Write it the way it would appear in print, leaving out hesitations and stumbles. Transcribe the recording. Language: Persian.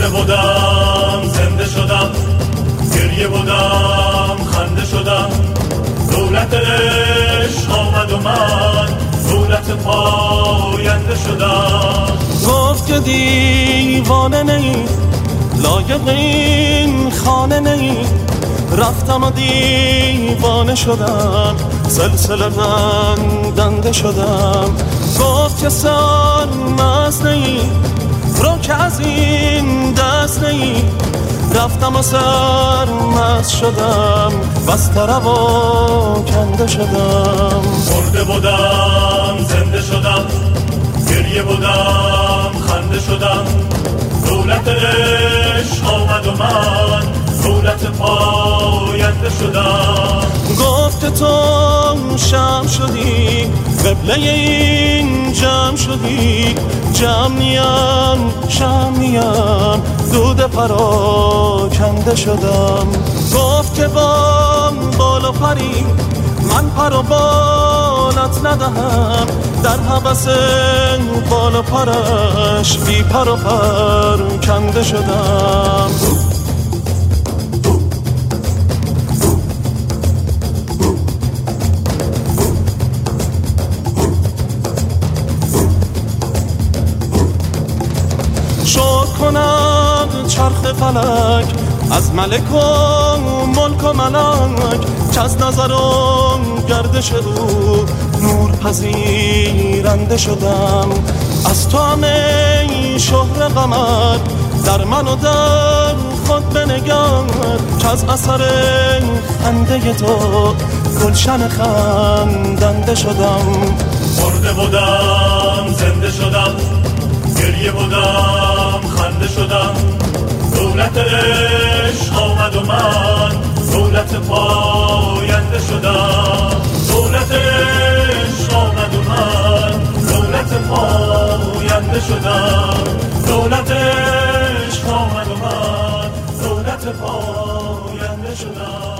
بودم زنده شدم، گریه بودم خنده شدم، دولت عشق آمد و من دولت پاینده شدم. گفت که دیوانه نی، لایق این خانه نی، رفتم و دیوانه شدم، سلسله بندنده شدم. گفت که سرمست نی، رو که از این دست نی، رفتم و سرمست شدم، بستر و کنده شدم. مرده بودم زنده شدم، گریه بودم خنده شدم، دولت عشق آمد و من دولت پاینده شدم. گفت که تو شم شدی، قبله این جمع شدی، جمع نیم شم نیم، دود پراکنده شدم. گفت که بال و پری، من پر و بالت ندهم، در هوس بال و پرش بی پر و پر کنده شدم. شکر کنم چرخ فلک از ملک و ملک و ملک، که از نظر و گردش رو نور پذیرنده شدم. از تو همه شهر قمر در من و در خود بنگر، که از اثر خنده تو گلشن خندنده شدم. مرده بودم زنده شدم، گریه بودم خنده شدم، دولت عشق آمد و من دولت پاینده شدم. دولت عشق آمد و من دولت پاینده شدم. دولت عشق آمد و من دولت پاینده شدم.